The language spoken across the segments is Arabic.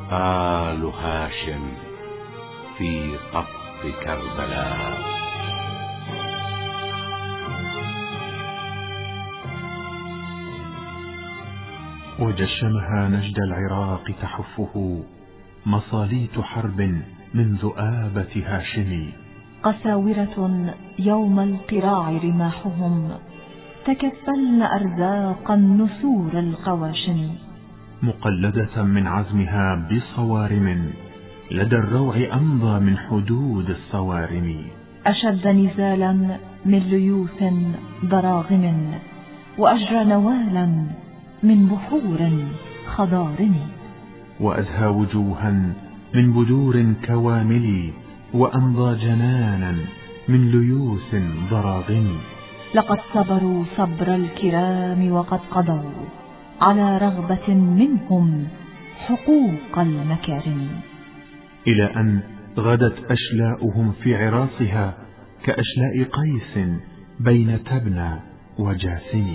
آل هاشم في طف كربلاء. وجشمها نجد العراق تحفه مصاليت حرب من ذؤابة هاشم. قساورة يوم القراع رماحهم تكفلن أرزاقا نسور القواشم. مقلدة من عزمها بصوارم لدى الروع أمضى من حدود الصوارم. أشد نزالا من ليوث ضراغم وأجرى نوالا من بحور خضارم. وأزهى وجوها من بدور كوامل وأمضى جنانا من ليوث ضراغم. لقد صبروا صبر الكرام وقد قضوا على رغبة منهم حقوق المكارم. إلى أن غدت أشلاؤهم في عراصها كأشلاء قيس بين تبنى وجاسم.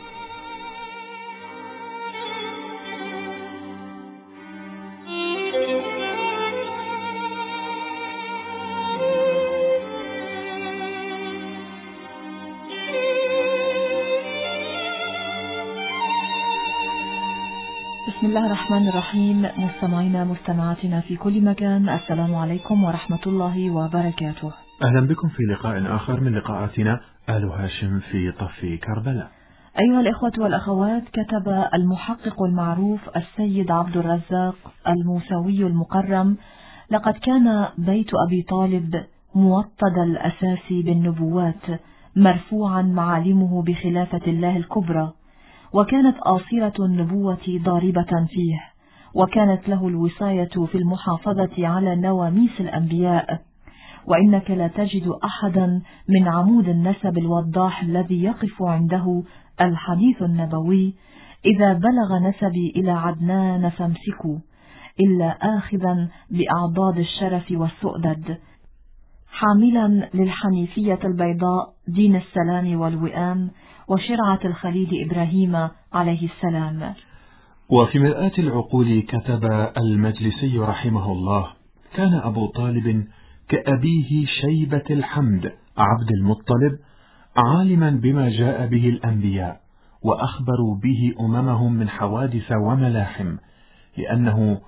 بسم الله الرحمن الرحيم. مستمعينا مستمعاتنا في كل مكان، السلام عليكم ورحمة الله وبركاته. أهلا بكم في لقاء آخر من لقاءاتنا آل هاشم في طف كربلاء. أيها الإخوة والأخوات، كتب المحقق المعروف السيد عبد الرزاق الموسوي المكرم: لقد كان بيت أبي طالب موطد الأساس بالنبوات، مرفوعا معالمه بخلافة الله الكبرى، وكانت آصرة النبوة ضاربة فيه، وكانت له الوصاية في المحافظة على نواميس الأنبياء. وإنك لا تجد أحدا من عمود النسب الوضاح الذي يقف عنده الحديث النبوي: إذا بلغ نسبي إلى عدنان فامسكوا، إلا آخذا بأعضاد الشرف والسؤدد، حاملا للحنيفية البيضاء دين السلام والوئام وشرعة الخليل إبراهيم عليه السلام. وفي مرآة العقول كتب المجلسي رحمه الله: كان أبو طالب كأبيه شيبة الحمد عبد المطلب عالما بما جاء به الأنبياء، وأخبروا به أممهم من حوادث وملاحم، لأنه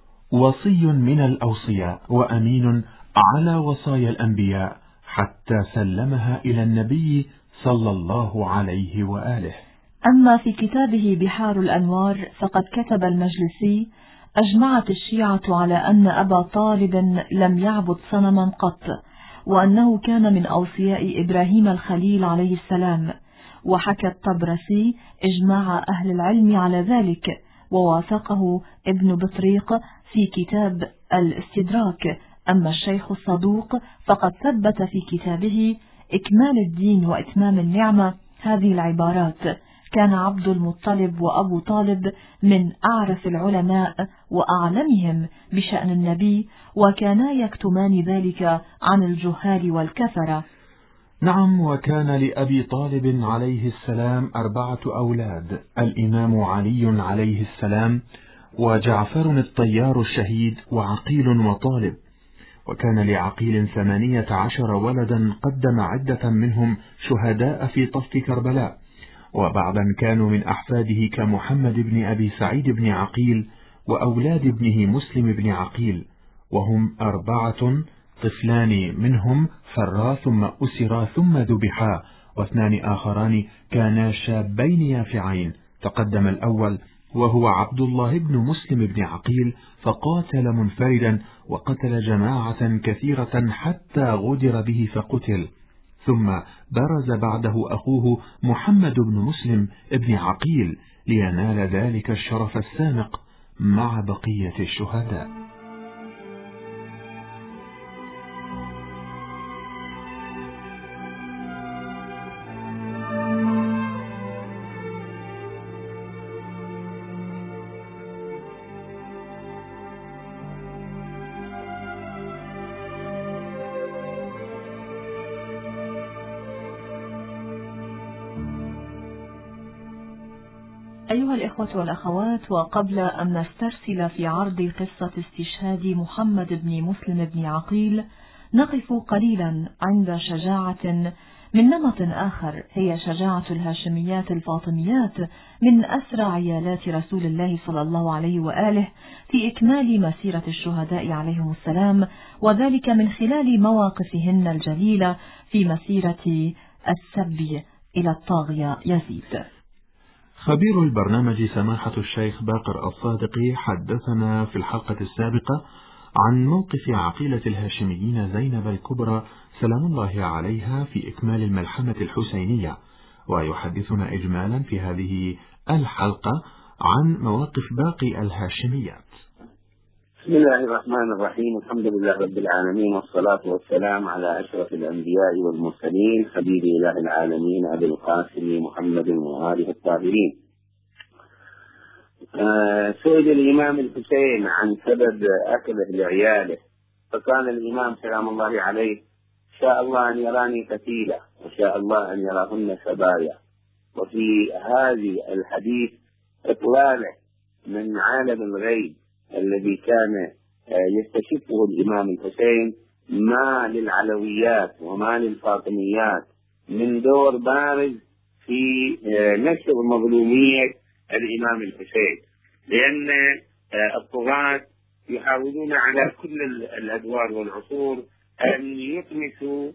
وصي من الأوصياء وأمين على وصايا الأنبياء، حتى سلمها إلى النبي صلى الله عليه وآله. أما في كتابه بحار الأنوار فقد كتب المجلسي: أجمعت الشيعة على أن أبا طالب لم يعبد صنما قط، وأنه كان من أوصياء إبراهيم الخليل عليه السلام. وحكى الطبرسي إجماع أهل العلم على ذلك، ووافقه ابن بطريق في كتاب الاستدراك. أما الشيخ الصدوق فقد ثبت في كتابه إكمال الدين وإتمام النعمة هذه العبارات: كان عبد المطلب وأبو طالب من أعرف العلماء وأعلمهم بشأن النبي، وكانا يكتمان ذلك عن الجهال والكفرة. نعم، وكان لأبي طالب عليه السلام 4 أولاد: الإمام علي عليه السلام، وجعفر الطيار الشهيد، وعقيل وطالب. وكان لعقيل 18 ولدا، قدم عدة منهم شهداء في طف كربلاء، وبعضا كانوا من أحفاده كمحمد بن أبي سعيد بن عقيل وأولاد ابنه مسلم بن عقيل، وهم 4: طفلان منهم فرا ثم أسرا ثم ذبحا، و2 آخران كانا شابين يافعين. تقدم الأول وهو عبد الله بن مسلم بن عقيل، فقاتل منفردا وقتل جماعة كثيرة حتى غدر به فقتل. ثم برز بعده أخوه محمد بن مسلم بن عقيل لينال ذلك الشرف السامق مع بقية الشهداء. أيها الإخوة والأخوات، وقبل أن نسترسل في عرض قصة استشهاد محمد بن مسلم بن عقيل، نقف قليلا عند شجاعة من نمط آخر، هي شجاعة الهاشميات الفاطميات من أسرى عيالات رسول الله صلى الله عليه وآله في إكمال مسيرة الشهداء عليهم السلام، وذلك من خلال مواقفهن الجليلة في مسيرة السبي إلى الطاغية يزيد. خبير البرنامج سماحة الشيخ باقر الصادقي حدثنا في الحلقة السابقة عن موقف عقيلة الهاشميين زينب الكبرى سلام الله عليها في إكمال الملحمة الحسينية، ويحدثنا إجمالا في هذه الحلقة عن مواقف باقي الهاشميات. بسم الله الرحمن الرحيم، الحمد لله رب العالمين، والصلاة والسلام على أشرف الأنبياء والمرسلين، حبيب إله العالمين أبي القاسم محمد وآله الطاهرين. سئل الإمام الحسين عن سبب أكله لعياله، فقال الإمام سلام الله عليه: شاء الله أن يراني قتيلة، وشاء الله أن يراهن سبايا. وفي هذه الحديث إطلالة من عالم الغيب الذي كان يستشفه الإمام الحسين ما للعلويات وما للفاطميات من دور بارز في نشر مظلومية الإمام الحسين، لأن الطغاة يحاولون على كل الأدوار والعصور أن يطمسوا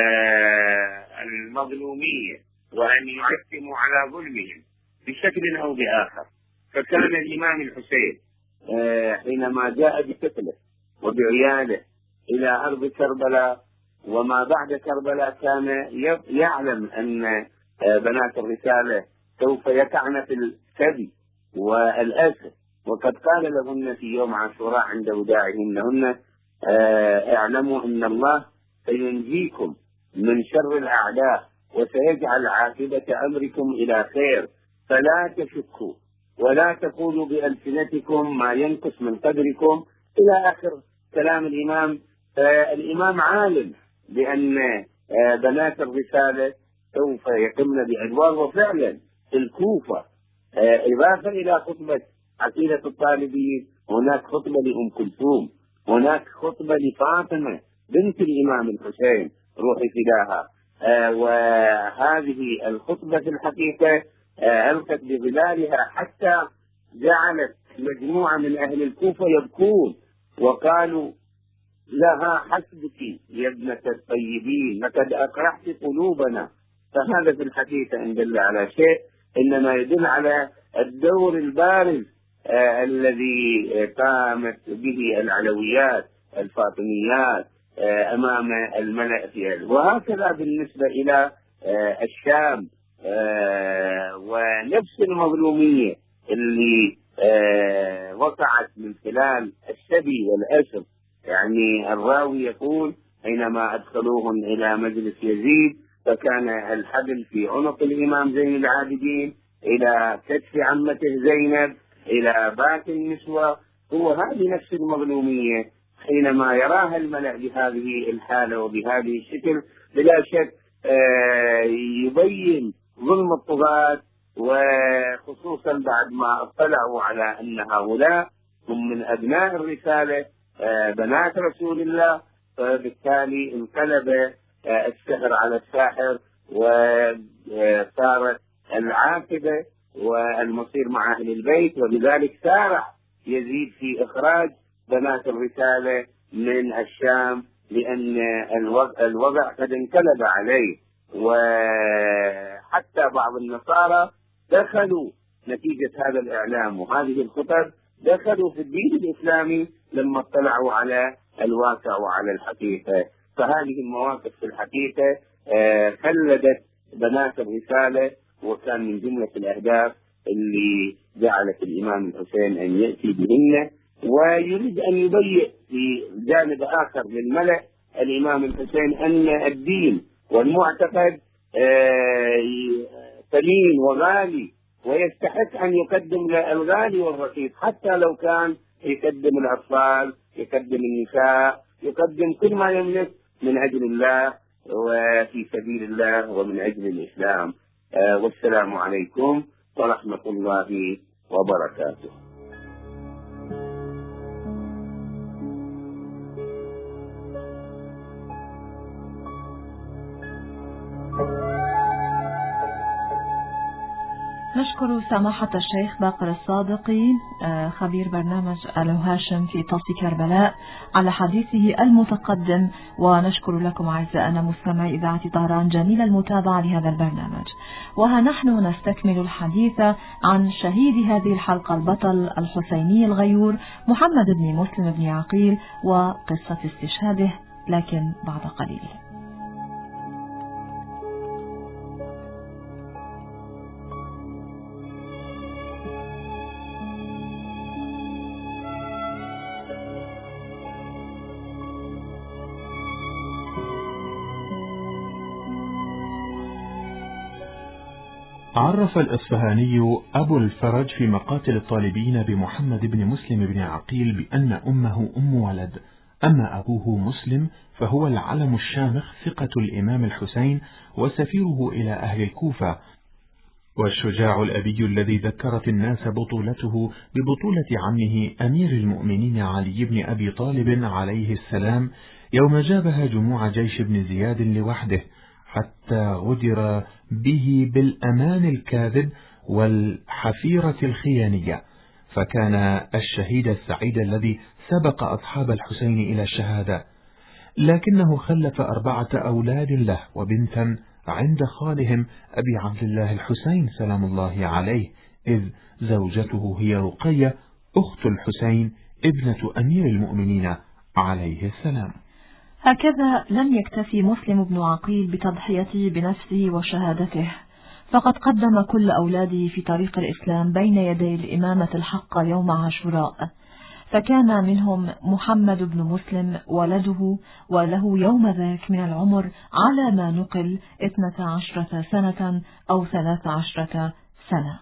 المظلومية وأن يعتموا على ظلمهم بشكل أو بآخر. فكان الإمام الحسين حينما جاء بطفله وبعياله إلى أرض كربلاء وما بعد كربلاء كان يعلم أن بنات الرسالة سوف يقعن في السبي والأسر، وقد قال لهن في يوم عاشوراء عند وداعهن: اعلموا أن الله سينجيكم من شر الأعداء وسيجعل عاقبة أمركم إلى خير، فلا تشكوا ولا تقولوا بألسنتكم ما ينقص من قدركم، إلى آخر كلام الإمام. الإمام عالم بأن بنات الرسالة سوف يقمن بأدوار، وفعلا في الكوفة إضافة إلى خطبة عقيلة الطالبين هناك خطبة لأم كلثوم، هناك خطبة لفاطمة بنت الإمام الحسين روحي فداها. وهذه الخطبة في الحقيقة ألقت بظلالها حتى جعلت مجموعة من أهل الكوفة يبكون وقالوا لها: حسبك يا ابنة الطيبين، لقد أقرحت قلوبنا. فهذا في الحقيقة إن دل على شيء إنما يدل على الدور البارز الذي قامت به العلويات الفاطميات أمام الملأ في وهكذا بالنسبة إلى الشام، ونفس المظلومية اللي وقعت من خلال السبي والأسر. يعني الراوي يقول: حينما أدخلوهم إلى مجلس يزيد فكان الحبل في عنق الإمام زين العابدين إلى كتف عمته زينب إلى بات النسوة. هو هذه نفس المظلومية حينما يراها الملأ بهذه الحالة وبهذه الشكل بلا شك يبين ظلم الطغاة، وخصوصا بعد ما اطلعوا على أن هؤلاء هم من أبناء الرسالة بنات رسول الله، فبالتالي انقلب السحر على الساحر، وصارت العاقبة والمصير مع أهل البيت. وبذلك سارع يزيد في إخراج بنات الرسالة من الشام، لأن الوضع قد انقلب عليه. وحتى بعض النصارى دخلوا نتيجة هذا الإعلام وهذه الخطب، دخلوا في الدين الإسلامي لما اطلعوا على الواقع وعلى الحقيقة. فهذه المواقف في الحقيقة خلدت بنات الرسالة، وكان من جملة الأهداف اللي جعلت الإمام الحسين أن يأتي بهن. ويريد أن يبين في جانب آخر للملأ الإمام الحسين أن الدين والمعتقد ثمين وغالي، ويستحق أن يقدم الغالي والرخيص، حتى لو كان يقدم الأطفال، يقدم النساء، يقدم كل ما يملك من أجل الله وفي سبيل الله ومن أجل الإسلام. والسلام عليكم ورحمة الله وبركاته. نشكر سماحة الشيخ باقر الصادقي خبير برنامج آل هاشم في طقس كربلاء على حديثه المتقدم، ونشكر لكم أعزائنا مستمعي إذاعة طهران جميل المتابعة لهذا البرنامج. وها نحن نستكمل الحديث عن شهيد هذه الحلقة البطل الحسيني الغيور محمد بن مسلم بن عقيل وقصة استشهاده، لكن بعد قليل. عرف الإصفهاني أبو الفرج في مقاتل الطالبين بمحمد بن مسلم بن عقيل بأن أمه أم ولد، أما أبوه مسلم فهو العلم الشامخ ثقة الإمام الحسين وسفيره إلى أهل الكوفة، والشجاع الأبي الذي ذكرت الناس بطولته ببطولة عمه أمير المؤمنين علي بن أبي طالب عليه السلام يوم جابه جموع جيش بن زياد لوحده حتى غدر به بالأمان الكاذب والحفيرة الخيانية، فكان الشهيد السعيد الذي سبق أصحاب الحسين إلى الشهادة، لكنه خلف 4 أولاد له وبنتا عند خالهم أبي عبد الله الحسين سلام الله عليه، إذ زوجته هي رقية أخت الحسين ابنة أمير المؤمنين عليه السلام. هكذا لم يكتفي مسلم بن عقيل بتضحيته بنفسه وشهادته، فقد قدم كل أولاده في طريق الإسلام بين يدي الإمامة الحق يوم عاشوراء، فكان منهم محمد بن مسلم ولده، وله يوم ذاك من العمر على ما نقل 12 سنة أو 13 سنة.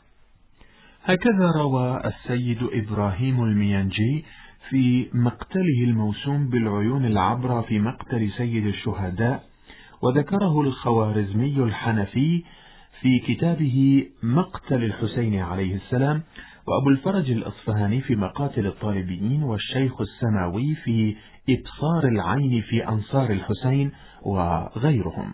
هكذا روى السيد إبراهيم الميانجي في مقتله الموسوم بالعيون العبرة في مقتل سيد الشهداء، وذكره الخوارزمي الحنفي في كتابه مقتل الحسين عليه السلام، وأبو الفرج الأصفهاني في مقاتل الطالبيين، والشيخ السماوي في إبصار العين في أنصار الحسين وغيرهم.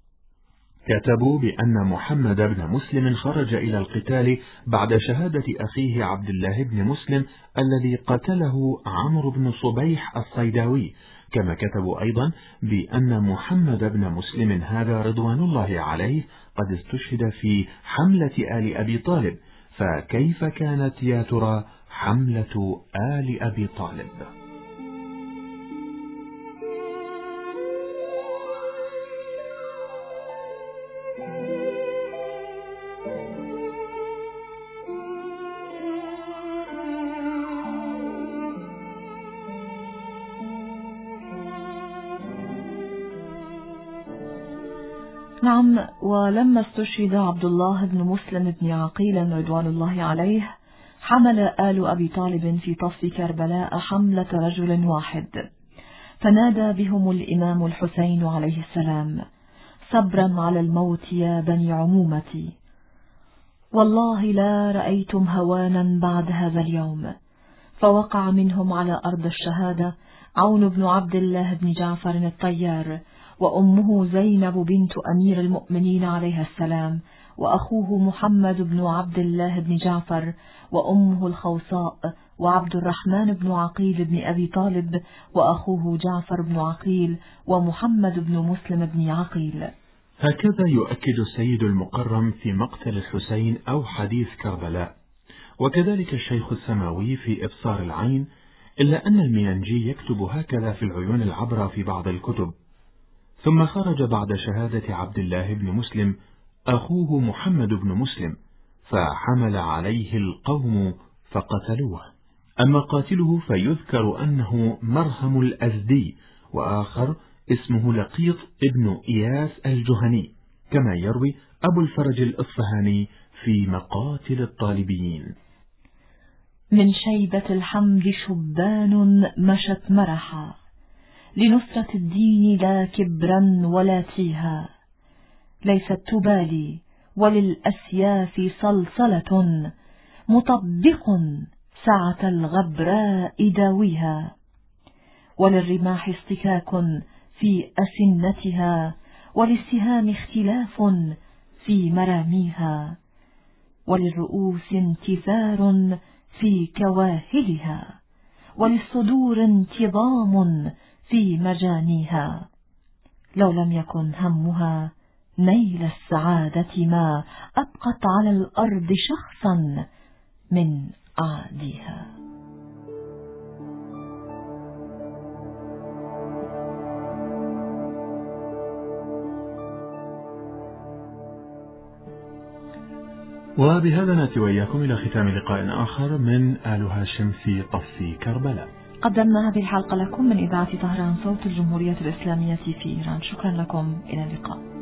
كتبوا بأن محمد بن مسلم خرج إلى القتال بعد شهادة أخيه عبد الله بن مسلم الذي قتله عمرو بن صبيح الصيداوي، كما كتبوا أيضا بأن محمد بن مسلم هذا رضوان الله عليه قد استشهد في حملة آل أبي طالب، فكيف كانت يا ترى حملة آل أبي طالب؟ نعم، ولما استشهد عبد الله بن مسلم بن عقيل رضوان الله عليه، حمل آل أبي طالب في طف كربلاء حملة رجل واحد، فنادى بهم الإمام الحسين عليه السلام: صبرا على الموت يا بني عمومتي، والله لا رأيتم هوانا بعد هذا اليوم. فوقع منهم على أرض الشهادة عون بن عبد الله بن جعفر الطيار، وأمه زينب بنت أمير المؤمنين عليها السلام، وأخوه محمد بن عبد الله بن جعفر، وأمه الخوصاء، وعبد الرحمن بن عقيل بن أبي طالب، وأخوه جعفر بن عقيل، ومحمد بن مسلم بن عقيل. هكذا يؤكد السيد المقرم في مقتل الحسين أو حديث كربلاء، وكذلك الشيخ السماوي في إبصار العين، إلا أن الميانجي يكتب هكذا في العيون العبرة في بعض الكتب: ثم خرج بعد شهادة عبد الله بن مسلم أخوه محمد بن مسلم، فحمل عليه القوم فقتلوه. أما قاتله فيذكر أنه مرهم الأزدي، وآخر اسمه لقيط ابن إياس الجهني، كما يروي أبو الفرج الأصفهاني في مقاتل الطالبيين: من شيبة الحمد شبان مشت مرحا، لنصرة الدين لا كبرا ولا تيها، ليست تبالي وللأسياف صلصلة، مطبق سعة الغبراء داويها، وللرماح اصطكاك في أسنتها، وللسهام اختلاف في مراميها، وللرؤوس انتثار في كواهلها، وللصدور انتظام في مجانيها. لو لم يكن همها نيل السعادة ما أبقت على الأرض شخصا من أعاديها. وبهذا نأتي وإياكم إلى ختام لقاء آخر من آل هاشم في طف كربلاء. قدمنا هذه الحلقة لكم من إذاعة طهران صوت الجمهورية الإسلامية في إيران. شكرا لكم، إلى اللقاء.